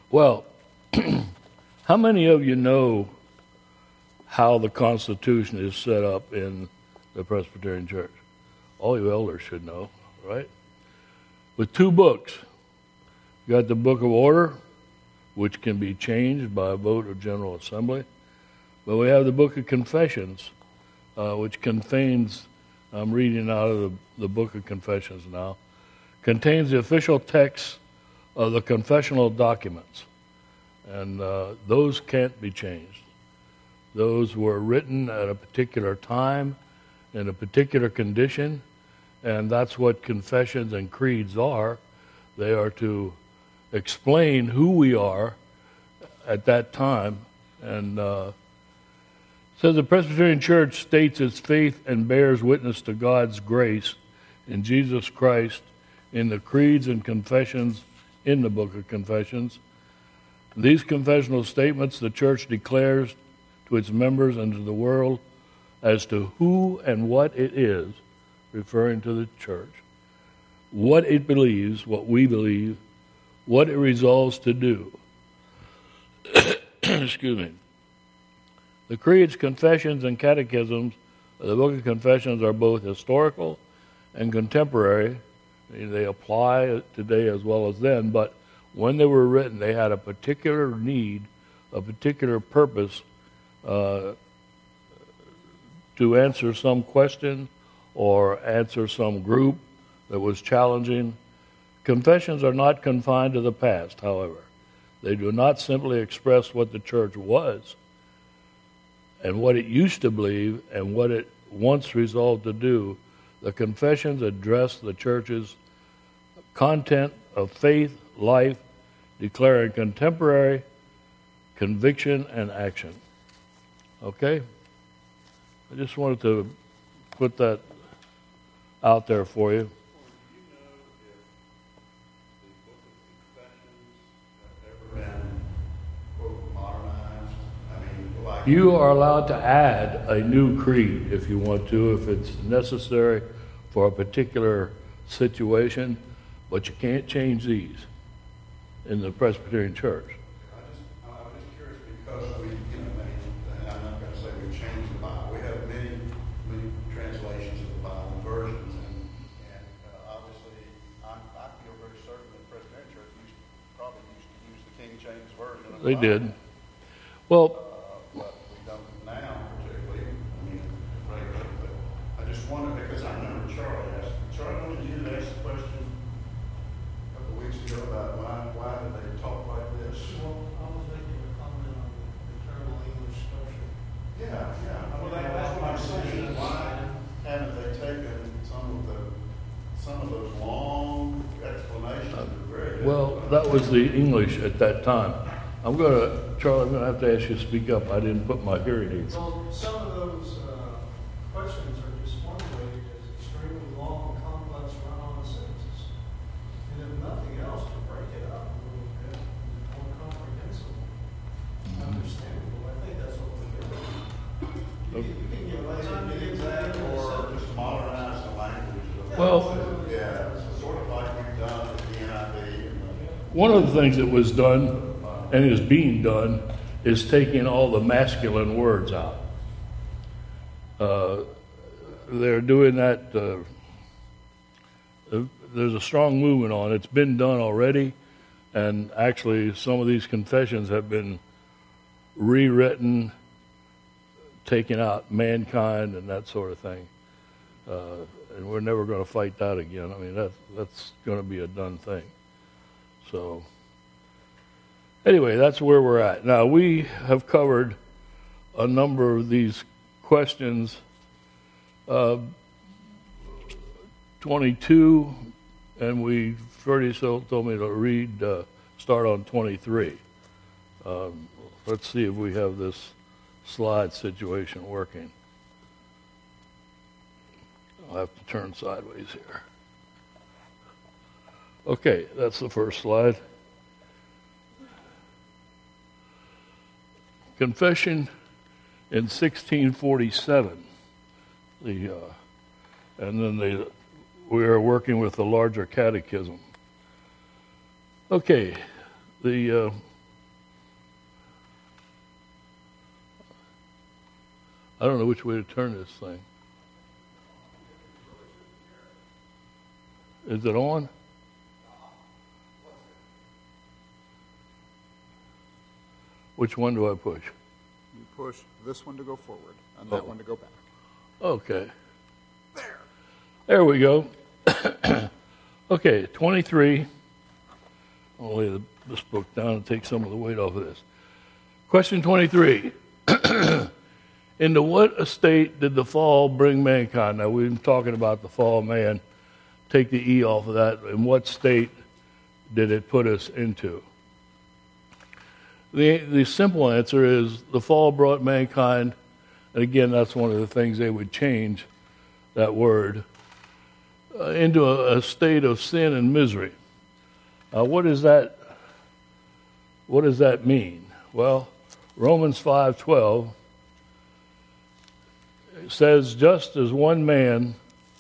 Well, how many of you know how the Constitution is set up in the Presbyterian Church? All you elders should know, right? With two books. You got the Book of Order, which can be changed by a vote of General Assembly. But we have the Book of Confessions, which contains, I'm reading out of the Book of Confessions now, contains the official text of the confessional documents. And those can't be changed. Those were written at a particular time, in a particular condition, and that's what confessions and creeds are. They are to explain who we are at that time. And says the Presbyterian Church states its faith and bears witness to God's grace in Jesus Christ in the creeds and confessions in the Book of Confessions. These confessional statements the Church declares to its members and to the world as to who and what it is, referring to the Church, what it believes, what we believe, what it resolves to do. Excuse me. The creeds, confessions, and catechisms of the Book of Confessions are both historical and contemporary. They apply today as well as then, but when they were written, they had a particular need, a particular purpose to answer some question or answer some group that was challenging. Confessions are not confined to the past, however. They do not simply express what the church was and what it used to believe and what it once resolved to do. The confessions address the church's content of faith, life, declaring contemporary conviction and action. Okay? I just wanted to put that out there for you. You are allowed to add a new creed if you want to, if it's necessary for a particular situation, but you can't change these in the Presbyterian Church. I'm just curious because I'm not going to say we changed the Bible. We have many translations of the Bible and versions, and obviously I feel very certain that the Presbyterian Church probably used to use the King James Version of the They Bible. did. Well, But we don't now, particularly. Regularly. But I just wonder because I remember Charlie, what did you ask the question a couple of weeks ago about why did they talk like this? Well, I was making a comment on the internal English structure. Yeah. Well, that's what I'm saying. Why haven't they taken some of those long explanations? well, that was the English at that time. Charlie, I'm going to have to ask you to speak up. I didn't put my hearing aids. Well, some of those questions are just formulated as extremely long, complex, run-on sentences. And if nothing else, to break it up a little bit, more comprehensible, understandable. I think that's what we're doing. You can get away Time to get that or just modernize the language. Well, yeah, it's sort of like we've done with the NIV. one of the things that was done and is being done is taking all the masculine words out. They're doing that. There's a strong movement on it. It's been done already, and actually some of these confessions have been rewritten, taking out mankind and that sort of thing. And we're never going to fight that again. I mean, that's going to be a done thing. So anyway, that's where we're at. Now, we have covered a number of these questions. 22, and Freddie told me to start on 23. Let's see if we have this slide situation working. I'll have to turn sideways here. Okay, that's the first slide. Confession in 1647. And then we are working with the larger catechism. Okay, the I don't know which way to turn this thing. Is it on? Which one do I push? You push this one to go forward and that one to go back. Okay. There. There we go. Okay, 23. I'll lay this book down and take some of the weight off of this. Question 23. Into what estate did the fall bring mankind? Now, we've been talking about the fall of man. Take the E off of that. In what state did it put us into? The simple answer is the fall brought mankind, and again, that's one of the things they would change, that word, into a state of sin and misery. What does that mean? Well, Romans 5:12 says, just as one man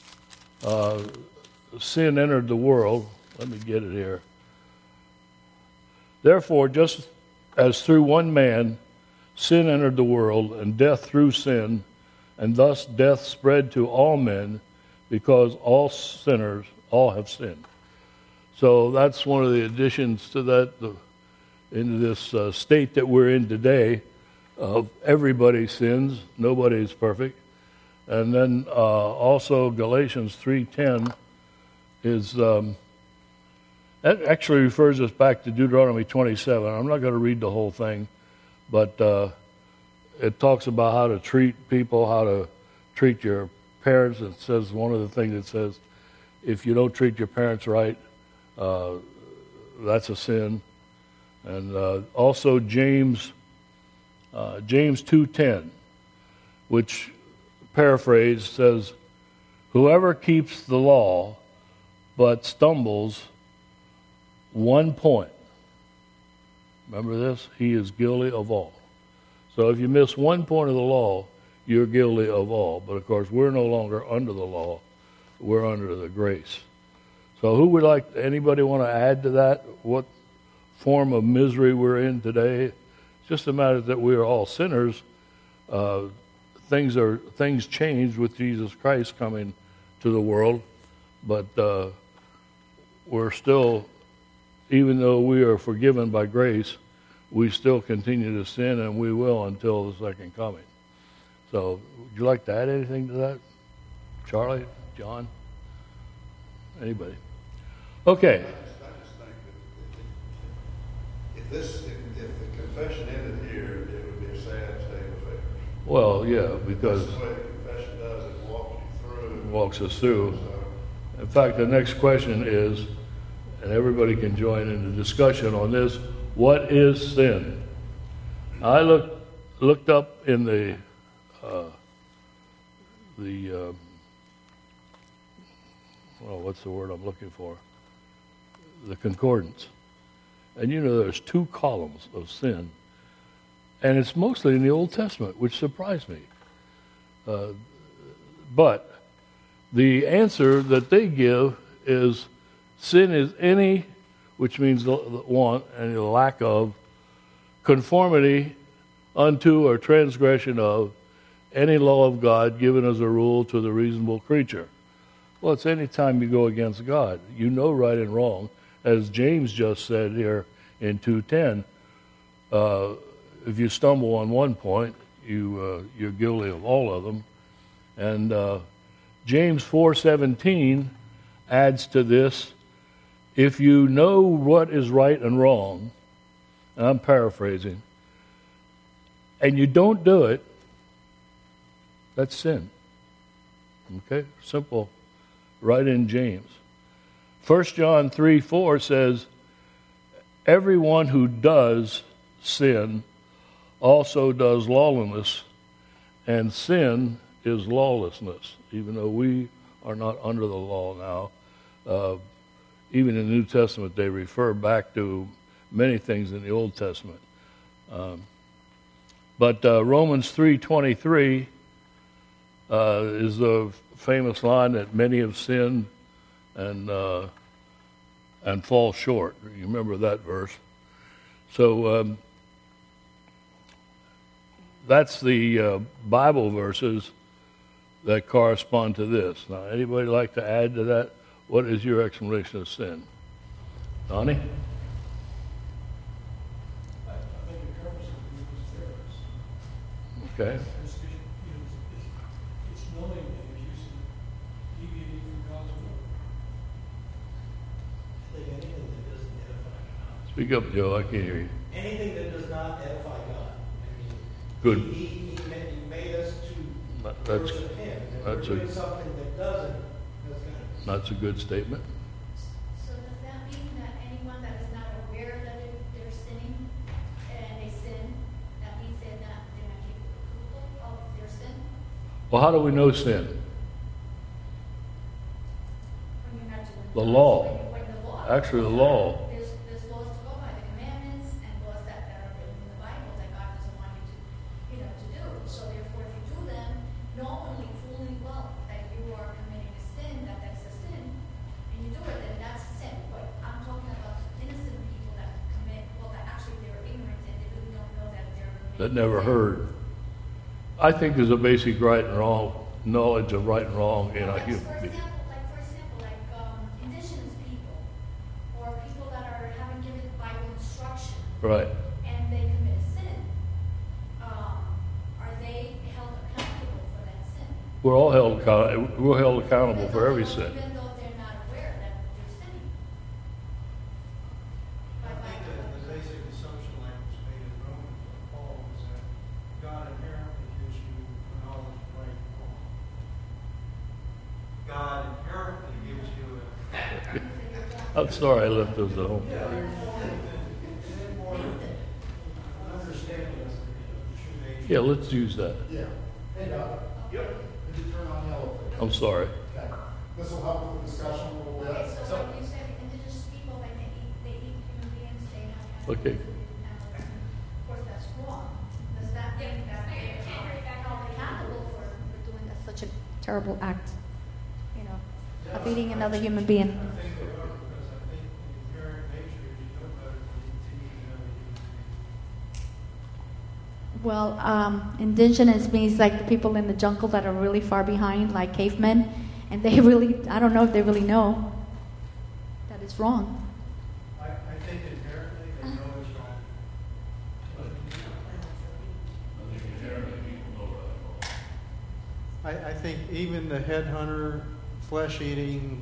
sin entered the world, let me get it here. Therefore, just as through one man sin entered the world, and death through sin, and thus death spread to all men, because all sinners, all have sinned. So that's one of the additions to that, into this state that we're in today, of everybody sins, nobody is perfect. And then also Galatians 3:10 is, that actually refers us back to Deuteronomy 27. I'm not going to read the whole thing, but it talks about how to treat people, how to treat your parents. It says, one of the things it says, if you don't treat your parents right, that's a sin. And also James 2:10, which paraphrased says, whoever keeps the law but stumbles one point, remember this, he is guilty of all. So if you miss one point of the law, you're guilty of all. But of course, we're no longer under the law, we're under the grace. So who would anybody want to add to that? What form of misery we're in today? It's just a matter that we are all sinners. Things changed with Jesus Christ coming to the world, but we're still, even though we are forgiven by grace, we still continue to sin, and we will until the second coming. So, would you like to add anything to that? Charlie? John? Anybody? Okay. I just think that if the confession ended here, it would be a sad state of affairs. Well, yeah, because That's the way the confession does, it walks you through. Walks us through. So, In fact, the next question is, and everybody can join in the discussion on this, what is sin? I looked up in the what's the word I'm looking for? The concordance. And there's two columns of sin. And it's mostly in the Old Testament, which surprised me. But the answer that they give is sin is any, which means the want and the lack of, conformity unto or transgression of any law of God given as a rule to the reasonable creature. Well, it's any time you go against God. You know right and wrong. As James just said here in 2:10, if you stumble on one point, you're guilty of all of them. And James 4:17 adds to this, if you know what is right and wrong, and I'm paraphrasing, and you don't do it, that's sin. Okay? Simple. Right in James. 1 John 3:4 says, everyone who does sin also does lawlessness, and sin is lawlessness, even though we are not under the law now. Even in the New Testament, they refer back to many things in the Old Testament. But Romans 3:23 is the famous line that many have sinned and fall short. You remember that verse. So that's the Bible verses that correspond to this. Now, anybody like to add to that? What is your explanation of sin? Donnie? I think it covers it because there is. Okay. It's knowing that if you deviating from God's will. I think anything that doesn't edify God. Speak up, Joe. I can't hear you. Anything that does not edify God. I mean, Good. He made us to That's- worship Him. And that's we're a- doing something that doesn't, that's going to... That's a good statement. So does that mean that anyone that is not aware that they're sinning and they sin, that means they're not capable of their sin? Well, how do we know sin? When you're not doing The law. When the law. Actually, the law. There's laws to go by, the commandments and laws that are written in the Bible that God doesn't want you to do. So therefore, if you do them, knowingly, fully well that you are committing a sin, that's a sin, and you do it, then that's a sin. But I'm talking about innocent people that commit, well, that actually they're ignorant and they really don't know that they're committing That never sin. heard. I think there's a basic right and wrong, knowledge of right and wrong in a Like, human for being. example, indigenous people or people that haven't given Bible instruction Right. and they commit a sin, are they held accountable for that sin? We're held accountable for every sin. Even though they're not aware that they're sinning. I think that the basic assumption, like was made in Romans by Paul, was that God inherently gives you a knowledge of right and wrong. God inherently gives you a... I'm sorry I left those at home. An understanding of the true nature. Yeah, let's use that. Yeah. Hey, Doc. Yep. Did you turn on yellow? I'm sorry. Okay. This will help with the discussion a little bit. Okay, so when you say indigenous people, when they eat human beings, they have Okay. cannibalism. Of course, that's wrong. Does that mean that they're held accountable for doing such a terrible act, of eating another human being? I think they are, because I think the inherent nature is you know better than you continue to know the human being. Well, indigenous means like the people in the jungle that are really far behind, like cavemen, and they really, I don't know if they really know that it's wrong. I think inherently they know it's wrong. I think even the headhunter, flesh-eating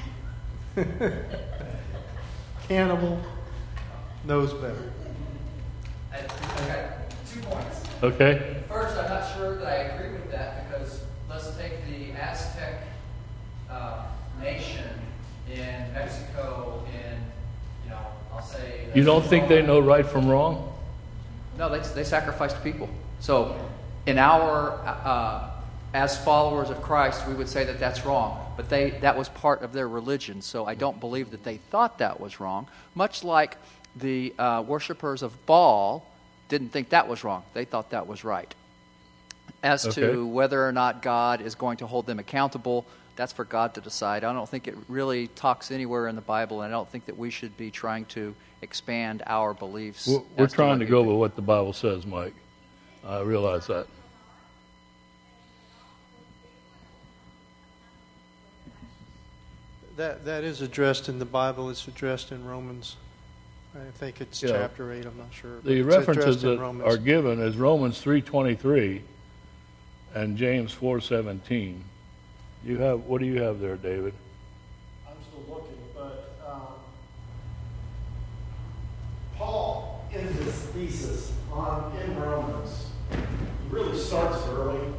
cannibal knows better. I got 2 points. Okay? First, I'm not sure that I agree with that because let's take the Aztec nation in Mexico in, I'll say... You don't think they know right from wrong? No, they sacrificed people. So in our... as followers of Christ, we would say that that's wrong. But that was part of their religion, so I don't believe that they thought that was wrong. Much like the worshipers of Baal didn't think that was wrong. They thought that was right. As to whether or not God is going to hold them accountable, that's for God to decide. I don't think it really talks anywhere in the Bible, and I don't think that we should be trying to expand our beliefs. We're as trying to what go we with what the Bible says, Mike. I realize that. That is addressed in the Bible. It's addressed in Romans. I think it's Yeah. chapter 8. I'm not sure. but The it's references addressed in that Romans. are given is Romans 3:23 and James 4:17. What do you have there, David? I'm still looking, but Paul, in his thesis in Romans, really starts early.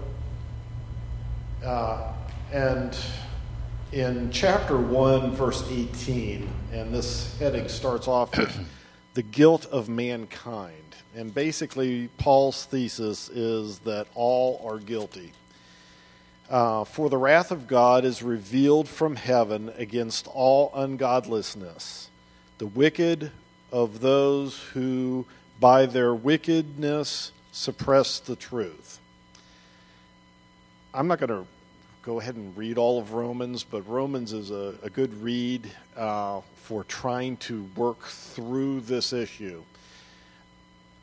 And in chapter 1, verse 18, and this heading starts off with the guilt of mankind. And basically, Paul's thesis is that all are guilty. For the wrath of God is revealed from heaven against all ungodliness, the wicked of those who by their wickedness suppress the truth. I'm not going to go ahead and read all of Romans, but Romans is a good read for trying to work through this issue.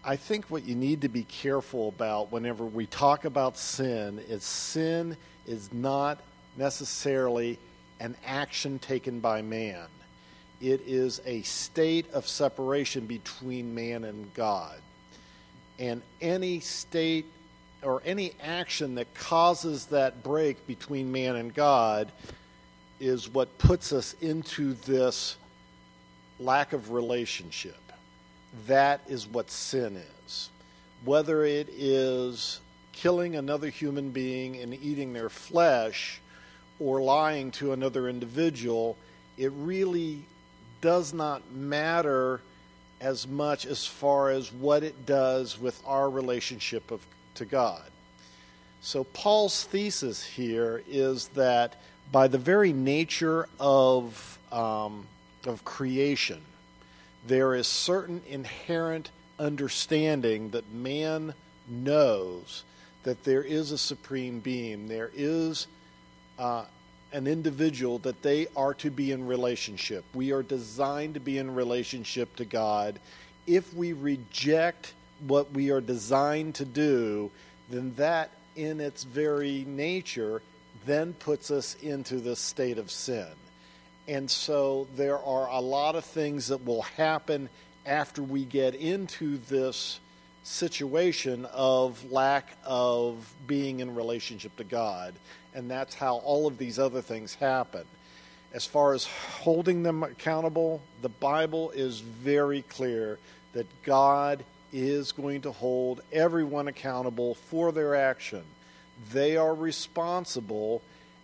I think what you need to be careful about whenever we talk about sin is not necessarily an action taken by man. It is a state of separation between man and God. And any state or any action that causes that break between man and God is what puts us into this lack of relationship. That is what sin is. Whether it is killing another human being and eating their flesh or lying to another individual, it really does not matter as much as far as what it does with our relationship to God. So Paul's thesis here is that by the very nature of creation, there is certain inherent understanding that man knows that there is a supreme being. There is an individual that they are to be in relationship. We are designed to be in relationship to God. If we reject what we are designed to do, then that in its very nature then puts us into this state of sin. And so there are a lot of things that will happen after we get into this situation of lack of being in relationship to God. And that's how all of these other things happen. As far as holding them accountable, the Bible is very clear that God is going to hold everyone accountable for their action. They are responsible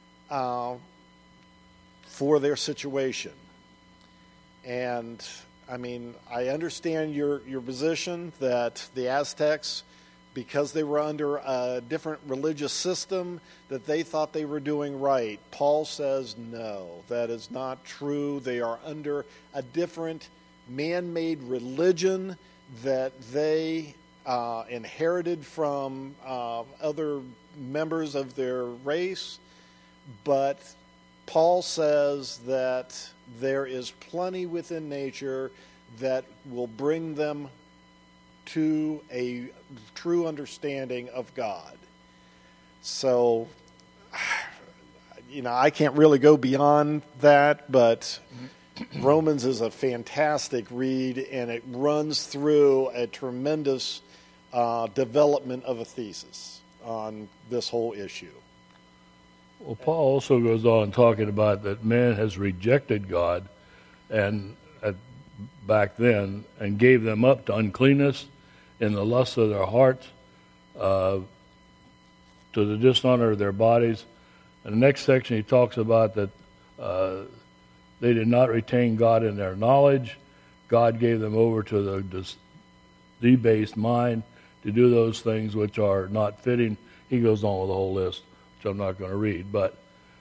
for their situation. And I mean, I understand your position that the Aztecs, because they were under a different religious system, that they thought they were doing right. Paul says no, that is not true. They are under a different man-made religion that they inherited from other members of their race. But Paul says that there is plenty within nature that will bring them to a true understanding of God. So, I can't really go beyond that, but Romans is a fantastic read, and it runs through a tremendous development of a thesis on this whole issue. Well, Paul also goes on talking about that man has rejected God and back then and gave them up to uncleanness in the lust of their hearts, to the dishonor of their bodies. In the next section he talks about that they did not retain God in their knowledge. God gave them over to the debased mind to do those things which are not fitting. He goes on with a whole list, which I'm not going to read. But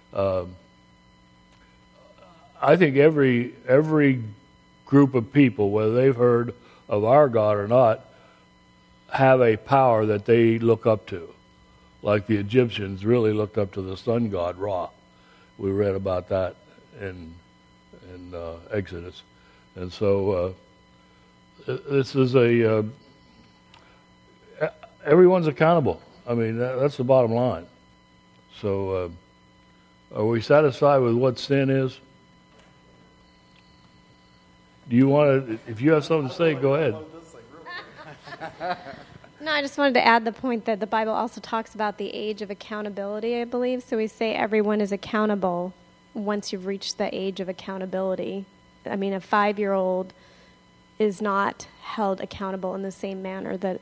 I think every group of people, whether they've heard of our God or not, have a power that they look up to. Like the Egyptians really looked up to the sun god Ra. We read about that in Exodus. And so this is everyone's accountable. I mean, that's the bottom line. So are we satisfied with what sin is? Do you want to, if you have something to say, go ahead. No, I just wanted to add the point that the Bible also talks about the age of accountability, I believe. So we say everyone is accountable once you've reached the age of accountability. I mean, a 5-year-old is not held accountable in the same manner that,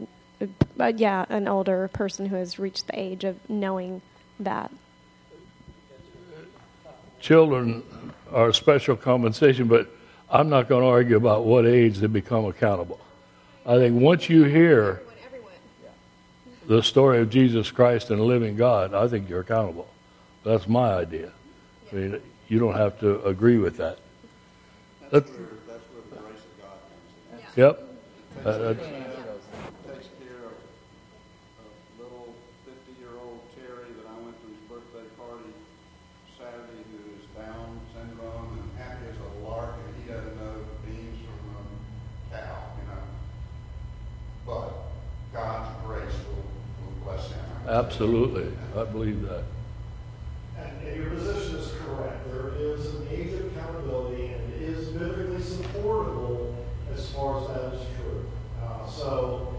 an older person who has reached the age of knowing that. Children are special compensation, but I'm not going to argue about what age they become accountable. I think once you hear the story of Jesus Christ and the living God, I think you're accountable. That's my idea. I mean, you don't have to agree with that. That's where the grace of God comes in. Yep. Takes care of little 50-year-old Terry that I went to his birthday party Saturday, who is Down syndrome and happy as a lark, and he doesn't know beans from a cow, Absolutely. I believe that. And your position is correct. There is an age of accountability, and it is biblically supportable as far as that is true. So,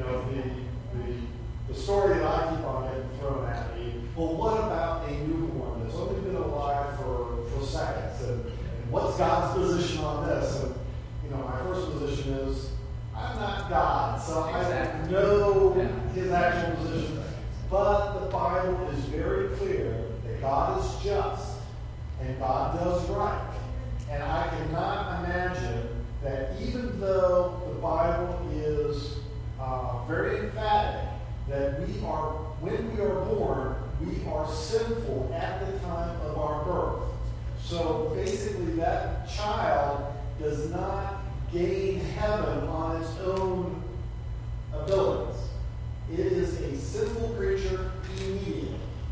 the story that I keep on getting thrown at me, well, what about a newborn that's only been alive for seconds? And what's God's position on this? And, my first position is, I'm not God, so I don't know his actual position. But the Bible is very clear that God is just and God does right. And I cannot imagine that even though the Bible is very emphatic that when we are born, we are sinful at the time of our birth. So basically that child does not gain heaven on its own abilities. It is a sinful creature immediately.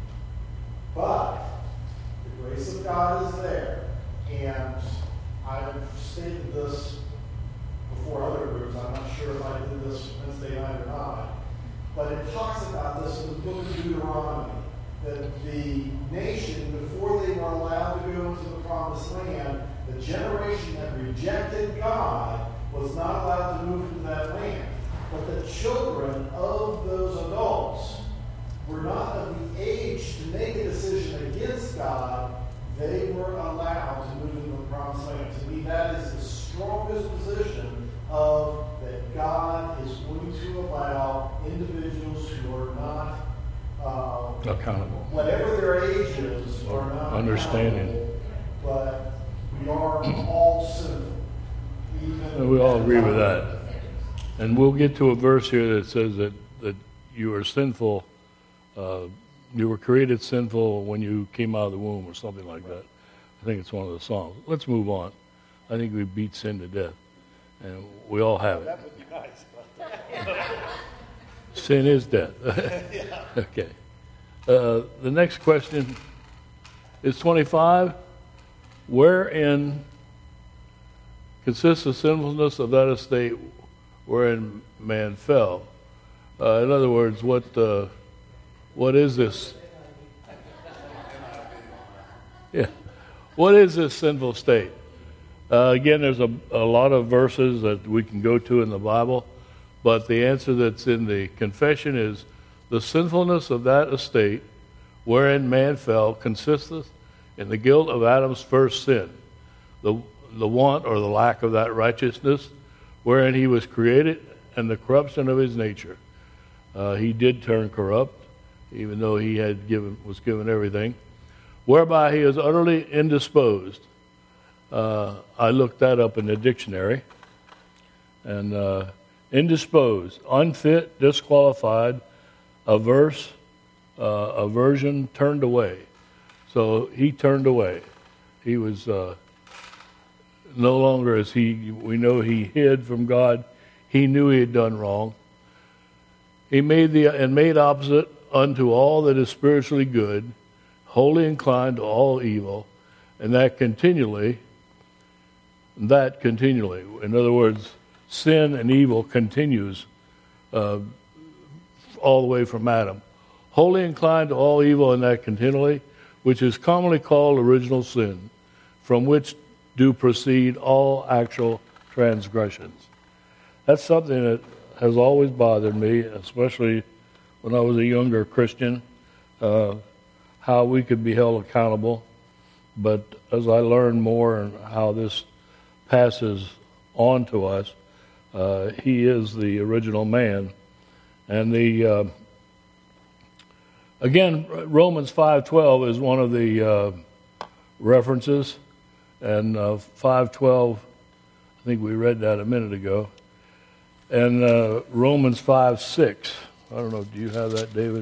But the grace of God is there. And I've stated this before other groups. I'm not sure if I did this Wednesday night or not. But it talks about this in the book of Deuteronomy. That the nation, before they were allowed to go into the promised land, the generation that rejected God was not allowed to move into that land. But the children of those adults were not of the age to make a decision against God. They were allowed to move into the promised land. To me, that is the strongest position of that God is going to allow individuals who are not accountable. Whatever their age is, are not understanding. But we are all sinful. And we all agree with that. And we'll get to a verse here that says that you are sinful, you were created sinful when you came out of the womb or something like that. I think it's one of the songs. Let's move on. I think we beat sin to death. And we all have it. That would be nice. Sin is death. Okay. The next question is 25. Wherein consists the sinfulness of that estate wherein man fell? In other words, what is this? Yeah. What is this sinful state? Again, there's a lot of verses that we can go to in the Bible, but the answer that's in the confession is the sinfulness of that estate wherein man fell consisteth in the guilt of Adam's first sin, the want or the lack of that righteousness wherein he was created, and the corruption of his nature. He did turn corrupt, even though he was given everything, whereby he is utterly indisposed. I looked that up in the dictionary, and indisposed, unfit, disqualified, aversion, turned away. So he turned away. He was no longer as we know he hid from God. He knew he had done wrong. He made opposite unto all that is spiritually good, wholly inclined to all evil, and that continually. In other words, sin and evil continues all the way from Adam. Wholly inclined to all evil, and that continually, which is commonly called original sin, from which do proceed all actual transgressions. That's something that has always bothered me, especially when I was a younger Christian, how we could be held accountable. But as I learned more and how this passes on to us, he is the original man. And again, Romans 5:12 is one of the references, and 5:12, I think we read that a minute ago. And Romans 5:6, I don't know, do you have that, David?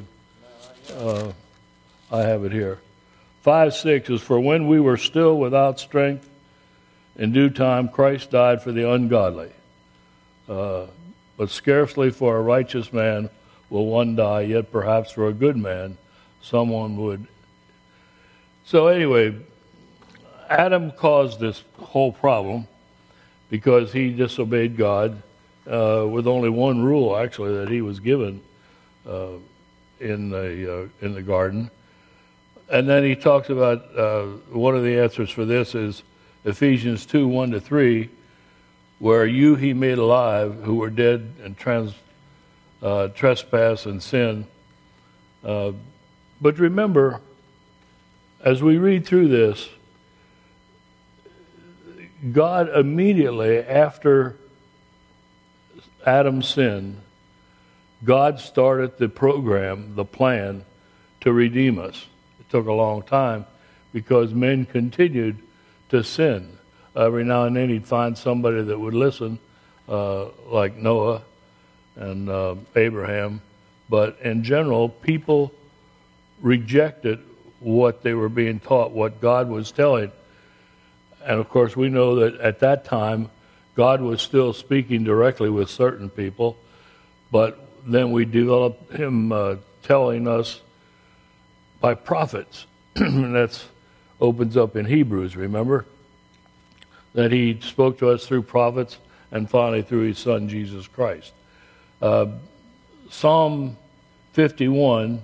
I have it here. 5:6 is, for when we were still without strength, in due time Christ died for the ungodly. But scarcely for a righteous man will one die, yet perhaps for a good man someone would. So anyway, Adam caused this whole problem because he disobeyed God with only one rule, actually, that he was given in the garden. And then he talks about one of the answers for this is Ephesians 2:1-3, where you he made alive who were dead in trespass and sin. But remember, as we read through this, God immediately after Adam's sin, God started the program, the plan to redeem us. It took a long time because men continued to sin. Every now and then he'd find somebody that would listen, like Noah and Abraham. But in general, people rejected what they were being taught, what God was telling. And of course, we know that at that time, God was still speaking directly with certain people, but then we developed him telling us by prophets. And that opens up in Hebrews, remember? That he spoke to us through prophets and finally through his son, Jesus Christ. Psalm 51,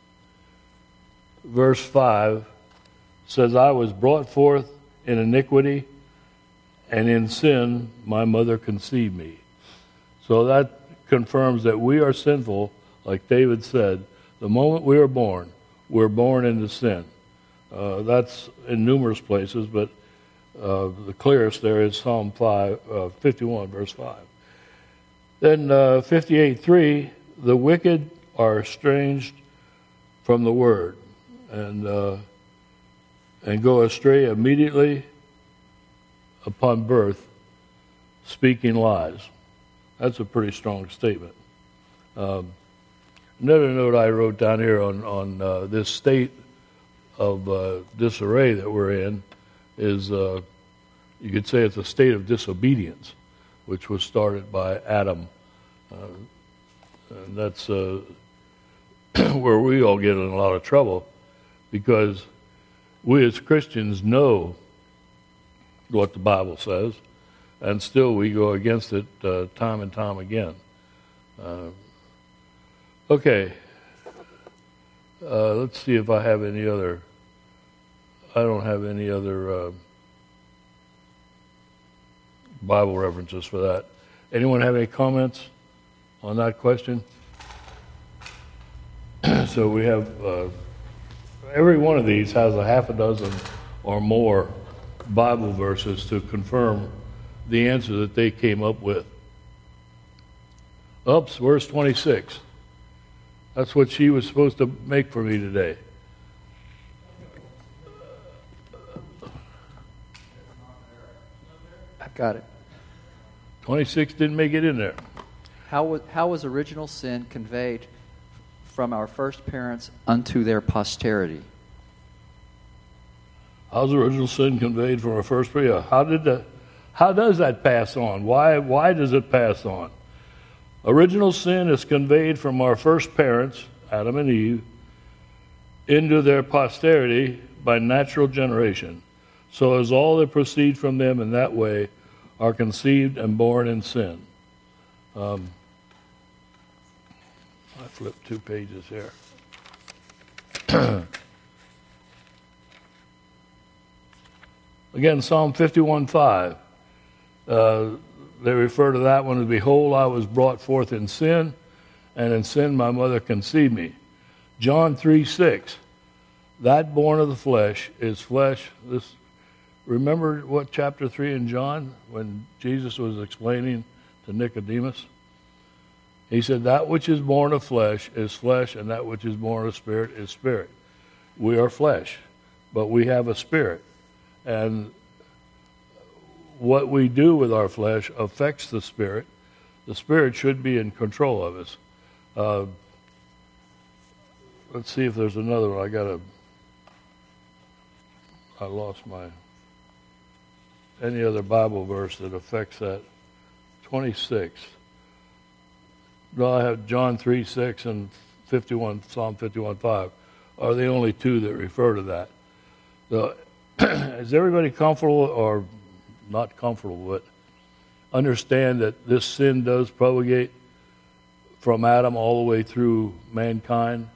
verse 5, says, I was brought forth in iniquity, and in sin my mother conceived me. So that confirms that we are sinful, like David said. The moment we are born, we're born into sin. That's in numerous places, but the clearest there is Psalm 51, verse 5. Then 58:3, the wicked are estranged from the word and go astray immediately upon birth, speaking lies. That's a pretty strong statement. Another note I wrote down here on this state of disarray that we're in is, you could say it's a state of disobedience, which was started by Adam. And that's where we all get in a lot of trouble, because we as Christians know what the Bible says, and still we go against it time and time again. Okay. Let's see if I have any other. I don't have any other Bible references for that. Anyone have any comments on that question? So we have, every one of these has a half a dozen or more Bible verses to confirm the answer that they came up with. Oops, verse 26. That's what she was supposed to make for me today. I've got it. 26 didn't make it in there. How was original sin conveyed from our first parents unto their posterity? How's original sin conveyed from our first parents? How does that pass on? Why does it pass on? Original sin is conveyed from our first parents, Adam and Eve, into their posterity by natural generation, so as all that proceed from them in that way are conceived and born in sin. I flipped 2 pages here. Again, Psalm 51:5. They refer to that one as, behold, I was brought forth in sin, and in sin my mother conceived me. John 3:6. That born of the flesh is flesh. Remember what chapter 3 in John, when Jesus was explaining to Nicodemus? He said, that which is born of flesh is flesh, and that which is born of spirit is spirit. We are flesh, but we have a spirit. And what we do with our flesh affects the spirit. The spirit should be in control of us. Let's see if there's another one. I lost any other Bible verse that affects that. 26. No, I have John 3:6 and Psalm 51:5 are the only two that refer to that. So, is everybody comfortable or not comfortable, but understand that this sin does propagate from Adam all the way through mankind?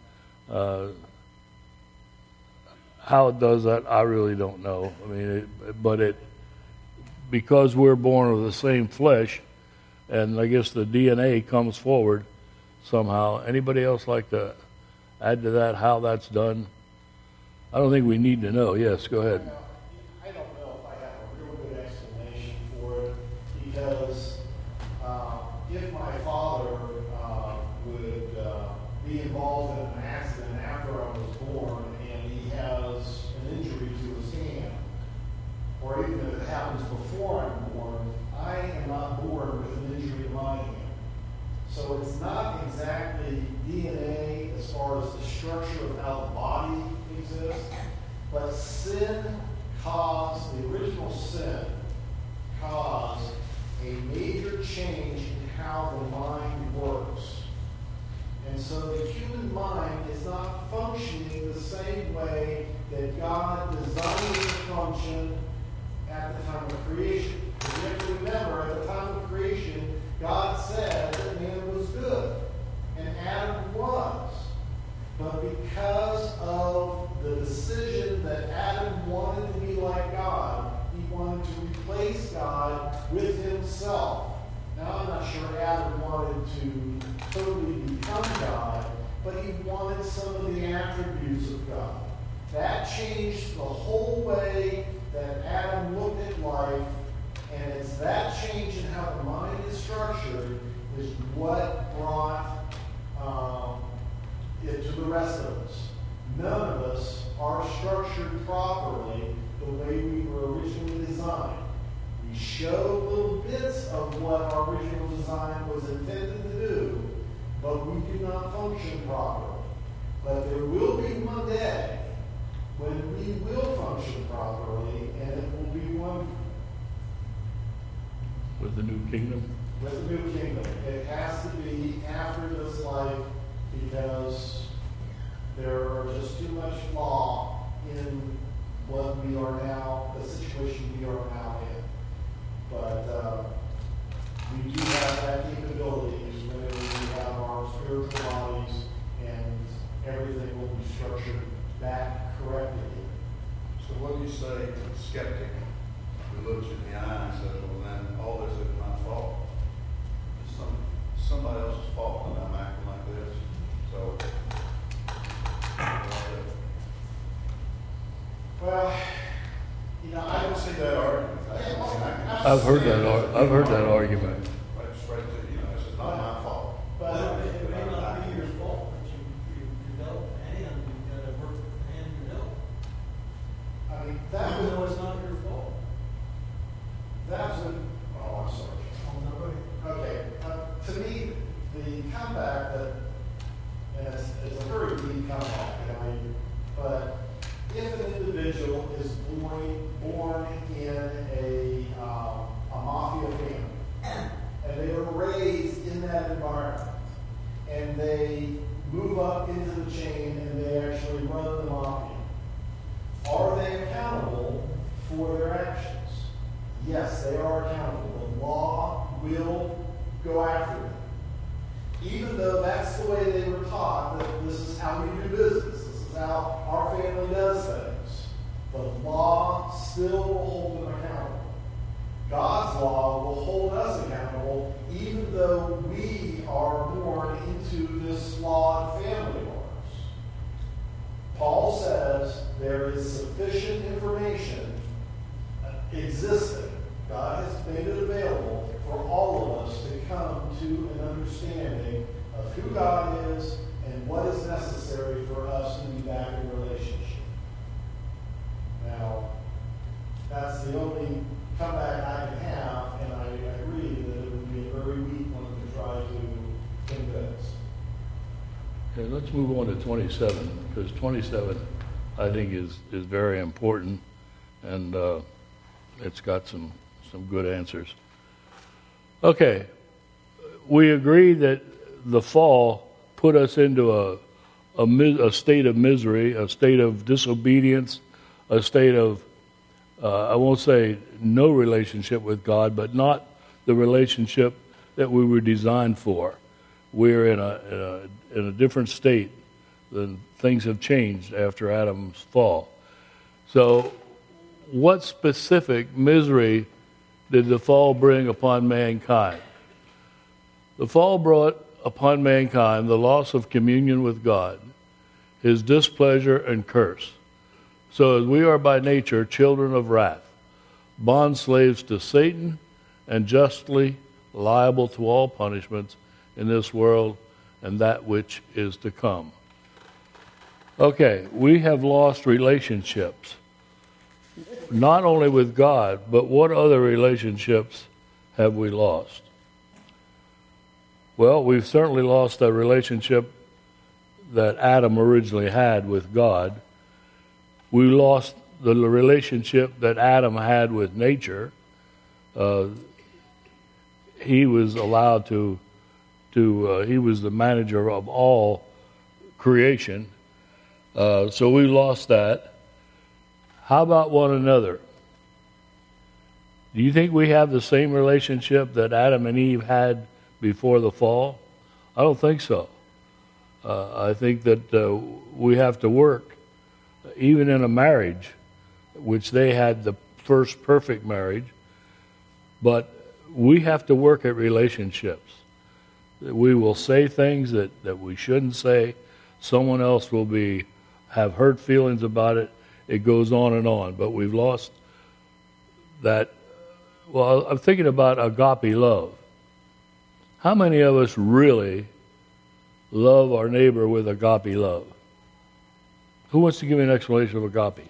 How it does that, I really don't know. I mean, because we're born of the same flesh, and I guess the DNA comes forward somehow. Anybody else like to add to that how that's done? I don't think we need to know. Yes, go ahead. I don't know if I have a real good explanation for it, because if my father would be involved in an accident after I was born and he has an injury to his hand, or even if it happens before I'm born, I am not born with an injury to my hand. So it's not exactly DNA as far as the structure of how the body exists, but sin caused, the original sin caused a major change in how the mind works. And so the human mind is not functioning the same way that God designed it to function at the time of creation. You have to remember, at the time of creation, God said that man was good, and Adam was. But because of the decision that Adam wanted to be like God, he wanted to replace God with himself. Now, I'm not sure Adam wanted to totally become God, but he wanted some of the attributes of God. That changed the whole way that Adam looked at life, and it's that change in how the mind is structured is what brought it to the rest of us. None of us are structured properly the way we were originally designed. We show little bits of what our original design was intended to do, but we do not function properly. But there will be one day when we will function properly, and it will be wonderful. With the new kingdom? With the new kingdom. It has to be after this life, because there are just too much flaw in what we are now, the situation we are now in. But we do have that capability whenever we have our spiritual bodies, and everything will be structured back correctly. So what do you say to the skeptic who looks in the eye and says, well, then all this is my fault? It's somebody else's fault that I'm acting like this. So, well, I don't see that argument. I've heard that argument. Right straight to, it's not my fault. But it may not be your fault, but you develop a hand, you've got to work with the hand you develop. I mean, that Even was, though it's not your fault. that's what, oh, I'm sorry. Okay, to me, the comeback that, and it's a very deep comeback, but if an individual is born in a mafia family, and they were raised in that environment, and they move up into the chain and they actually run the mafia, are they accountable for their actions? Yes, they are accountable. The law will go after them. Even though that's the way they were taught, that this is how we do business, this is how our family does things, the law still will hold them accountable. God's law will hold us accountable, even though we are born into this flawed family of ours. Paul says there is sufficient information existing. God has made it available for all of us to come to an understanding of who God is and what is necessary for us to be back in relationship. Now, that's the only comeback I can have, and I agree that it would be a very weak one to try to convince. Okay, let's move on to 27, because 27, I think, is very important, and it's got some good answers. Okay, we agree that the fall put us into a state of misery, a state of disobedience, a state of, I won't say no relationship with God, but not the relationship that we were designed for. We're in a different state then things have changed after Adam's fall. So, what specific misery did the fall bring upon mankind? The fall brought upon mankind the loss of communion with God, his displeasure and curse. So as we are by nature children of wrath, bond slaves to Satan, and justly liable to all punishments in this world and that which is to come. Okay, we have lost relationships, not only with God, but what other relationships have we lost? Well, we've certainly lost a relationship that Adam originally had with God. We lost the relationship that Adam had with nature. He was allowed to he was the manager of all creation. So we lost that. How about one another? Do you think we have the same relationship that Adam and Eve had before the fall? I don't think so. I think that we have to work, even in a marriage, which they had the first perfect marriage, but we have to work at relationships. We will say things that we shouldn't say. Someone else will have hurt feelings about it. It goes on, but we've lost that. Well, I'm thinking about agape love. How many of us really love our neighbor with agape love? Who wants to give me an explanation of agape?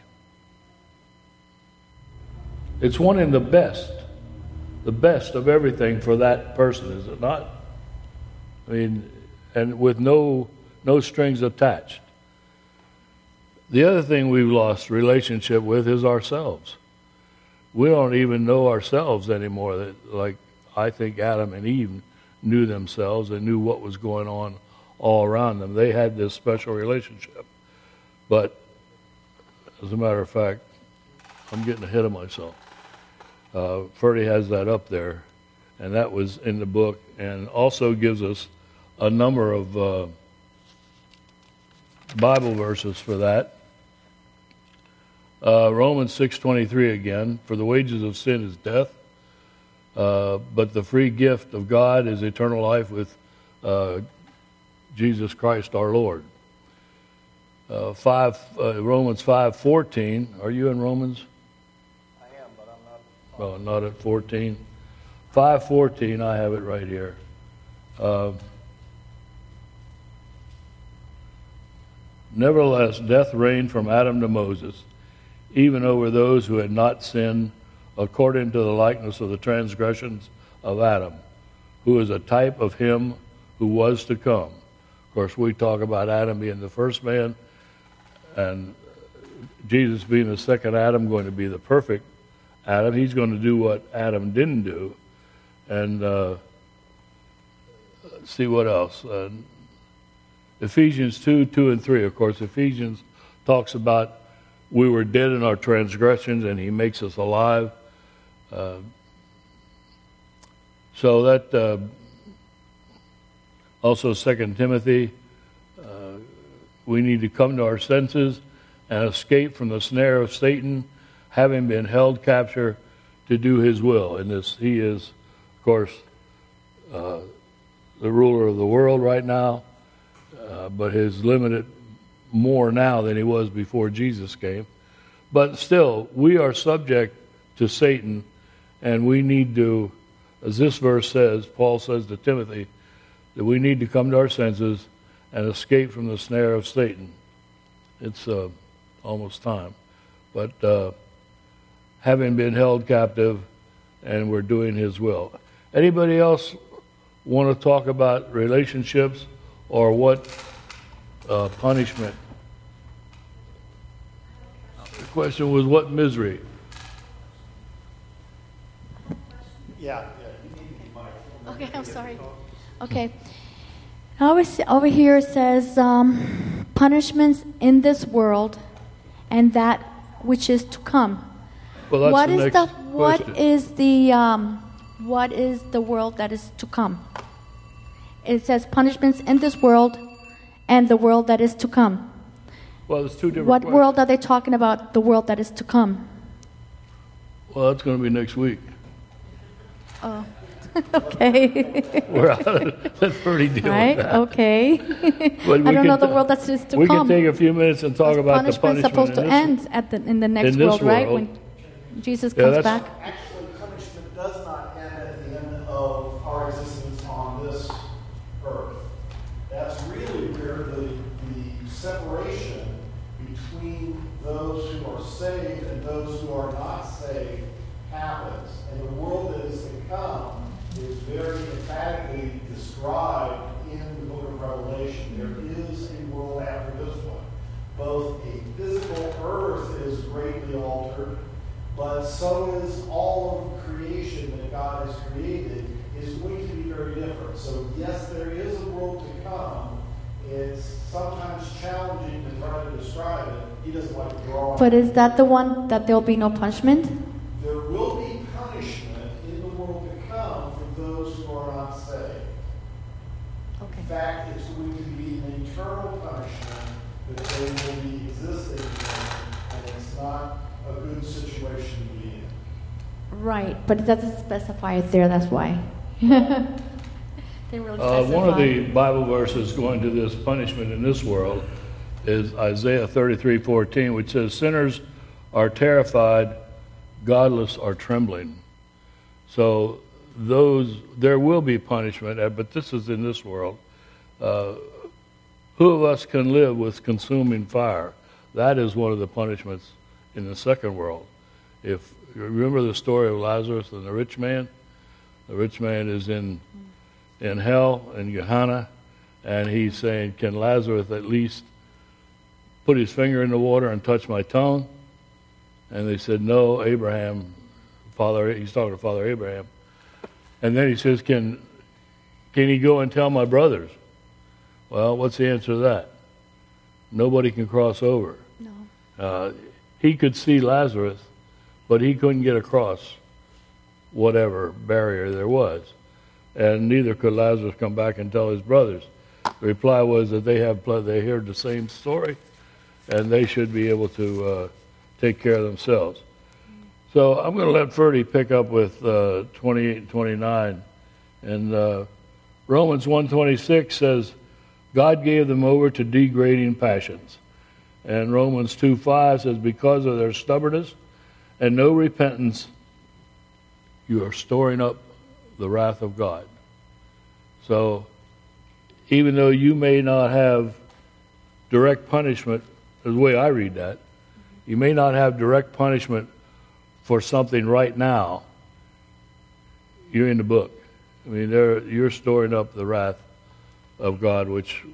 It's wanting the best of everything for that person, is it not? I mean, and with no strings attached. The other thing we've lost relationship with is ourselves. We don't even know ourselves anymore. Like I think Adam and Eve knew themselves and knew what was going on all around them. They had this special relationship. But as a matter of fact, I'm getting ahead of myself. Ferdy has that up there, and that was in the book, and also gives us a number of Bible verses for that. Romans 6:23 again, for the wages of sin is death, but the free gift of God is eternal life with Jesus Christ our Lord. Romans 5:14. Are you in Romans? I am, but I'm not. Oh, not at 14. 5:14. I have it right here. Nevertheless, death reigned from Adam to Moses, even over those who had not sinned, according to the likeness of the transgressions of Adam, who is a type of him who was to come. Of course, we talk about Adam being the first man, and Jesus being the second Adam, going to be the perfect Adam. He's going to do what Adam didn't do. And let's see what else. Ephesians 2 and 3. Of course, Ephesians talks about we were dead in our transgressions, and he makes us alive. So that also 2 Timothy, we need to come to our senses and escape from the snare of Satan, having been held captive to do his will. And this, he is, of course, the ruler of the world right now, but is limited more now than he was before Jesus came. But still, we are subject to Satan, and we need to, as this verse says, Paul says to Timothy, that we need to come to our senses and escape from the snare of Satan. It's almost time. But having been held captive, and we're doing his will. Anybody else want to talk about relationships or what punishment? The question was what misery? Yeah. Okay, I'm sorry. Okay. Over here it says punishments in this world and that which is to come. Well, that's the next question. What is the world that is to come? It says punishments in this world and the world that is to come. Well, there's two different What questions. world are they talking about? The world that is to come. Well, that's going to be next week. Oh, okay. We're out of let Ferdy deal Right? with that. Okay. But I we don't know can- the world that is to We come. can take a few minutes and talk about the Punishment's punishment supposed to in this- end in the next in this world, right? world. When Jesus Yeah, comes that's- back. Actually, punishment does not end at the end of our existence on this earth. That's really where the separation between those who are saved and those who are not saved happens. And the world that is to come is very emphatically described in the book of Revelation. There is a world after this one. Both a physical earth is greatly altered, but so is all of creation that God has created is going to be very different. So yes, there is a world to come. It's sometimes challenging to try to describe it. He doesn't like to draw on But it. is that the one that there will be no punishment? There will be punishment in the world to come for those who are not saved. In fact, it's going to be an eternal punishment that they will be existing in, and it's not a good situation to be in. Right, but it doesn't specify it there, that's why. Didn't really specify. One of the Bible verses going to this punishment in this world is Isaiah 33:14, which says, "Sinners are terrified, godless are trembling." So there will be punishment, but this is in this world. Who of us can live with consuming fire? That is one of the punishments in the second world. If you remember the story of Lazarus and the rich man is in hell in Gehenna, and he's saying, "Can Lazarus at least put his finger in the water and touch my tongue?" And they said, "No, Abraham." He's talking to Father Abraham. And then he says, Can he go and tell my brothers? Well, what's the answer to that? Nobody can cross over. No. He could see Lazarus, but he couldn't get across whatever barrier there was. And neither could Lazarus come back and tell his brothers. The reply was that they heard the same story, and they should be able to take care of themselves. So I'm going to let Ferdy pick up with 28 and 29. And Romans 1:26 says, God gave them over to degrading passions. And Romans 2:5 says, because of their stubbornness and no repentance, you are storing up the wrath of God. So even though you may not have direct punishment, the way I read that, you may not have direct punishment for something right now, you're in the book. I mean, you're storing up the wrath of God, which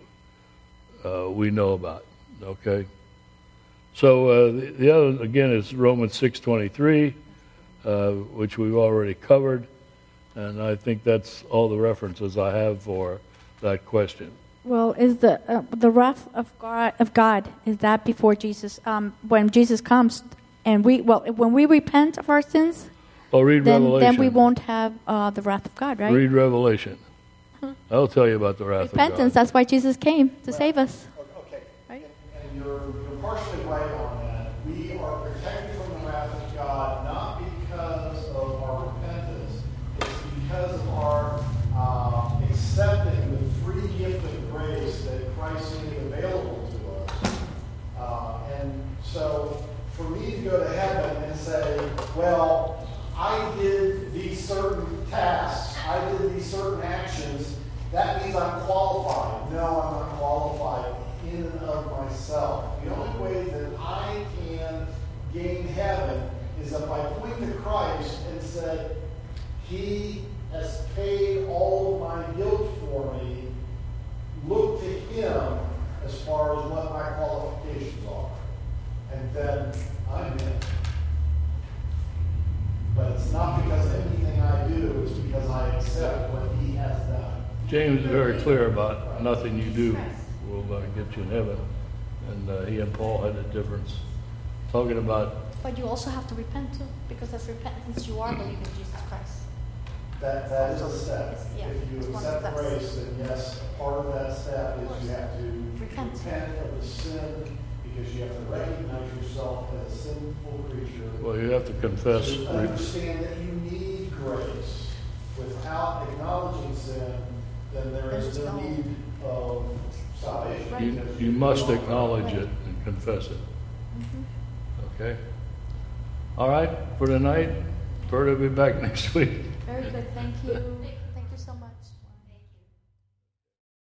we know about. Okay? So the other, again, is Romans 6:23, which we've already covered. And I think that's all the references I have for that question. Well, is the wrath of God, is that before Jesus, when Jesus comes, and when we repent of our sins, Read Revelation. then we won't have the wrath of God, right? Read Revelation. I'll tell you about the wrath Repentance, of God. that's why Jesus came, to save us. Okay. Right? And you're partially right on that. We are protected from the wrath of God not because of our repentance. It's because of our accepting the free gift of grace that Christ made available to us. And so for me to go to heaven and say, well, I did these certain tasks, I did these certain actions, that means I'm qualified. No, I'm not qualified in and of myself. The only way that I can gain heaven is if I point to Christ and said, He has paid all of my guilt for me. Look to Him as far as what my qualifications are. And then I'm in. But it's not because of anything I do, it's because I accept what He has done. James is very clear about nothing you do will get you in heaven. And he and Paul had a difference. Talking about... But you also have to repent too, because of repentance you are believing in Jesus Christ. That is a step. Yeah, If you it's one of the accept steps. grace, then yes, part of that step step is you have to Repent. repent of the sin because you have to recognize yourself as a sinful creature. Well, you have to confess. To understand that you need grace. Without acknowledging sin, then there is no need of salvation. You must acknowledge it and confess it. Okay? All right, for tonight, Bert will be back next week. Very good, thank you.